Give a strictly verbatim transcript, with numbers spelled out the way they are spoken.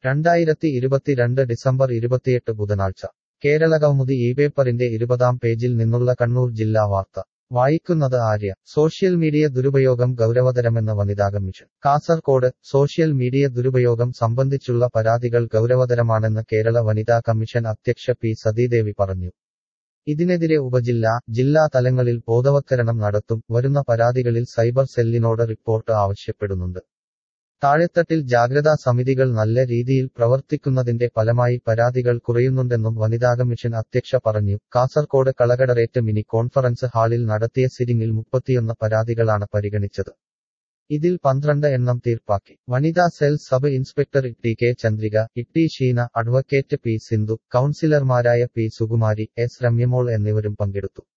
രണ്ടായിരത്തി ഇരുപത്തിരണ്ട് ഡിസംബർ ഇരുപത്തിയെട്ട് ബുധനാഴ്ച കേരളകൗമുദി ഈ പേപ്പറിന്റെ ഇരുപതാം പേജിൽ നിന്നുള്ള കണ്ണൂർ ജില്ലാ വാർത്ത വായിക്കുന്നത് ആര്യ സോഷ്യൽ മീഡിയ ദുരുപയോഗം ഗൗരവതരമെന്ന് വനിതാ കമ്മീഷൻ കാസർകോട് സോഷ്യൽ മീഡിയ ദുരുപയോഗം സംബന്ധിച്ചുള്ള പരാതികൾ ഗൗരവതരമാണെന്ന് കേരള വനിതാ കമ്മീഷൻ അധ്യക്ഷ പി സതീദേവി പറഞ്ഞു. ഇതിനെതിരെ ഉപജില്ലാ ജില്ലാ തലങ്ങളിൽ ബോധവത്കരണം നടത്തും. വരുന്ന പരാതികളിൽ സൈബർ സെല്ലിനോട് റിപ്പോർട്ട് ആവശ്യപ്പെടുന്നുണ്ട്. താഴെത്തട്ടിൽ ജാഗ്രതാ സമിതികൾ നല്ല രീതിയിൽ പ്രവർത്തിക്കുന്നതിന്റെ ഫലമായി പരാതികൾ കുറയുന്നുണ്ടെന്നും വനിതാ കമ്മീഷൻ അധ്യക്ഷ പറഞ്ഞു. കാസർകോട് കളകടറേറ്റ് മിനി കോൺഫറൻസ് ഹാളിൽ നടത്തിയ സിറ്റിംഗിൽ മുപ്പത്തിയൊന്ന് പരാതികളാണ് പരിഗണിച്ചത്. ഇതിൽ പന്ത്രണ്ട് എണ്ണം തീർപ്പാക്കി. വനിതാ cell sub inspector T K Chandrika, Itty Sheena, advocate P Sindhu, കൗൺസിലർമാരായ പി സുകുമാരി, എസ് രമ്യമോൾ എന്നിവരും പങ്കെടുത്തു.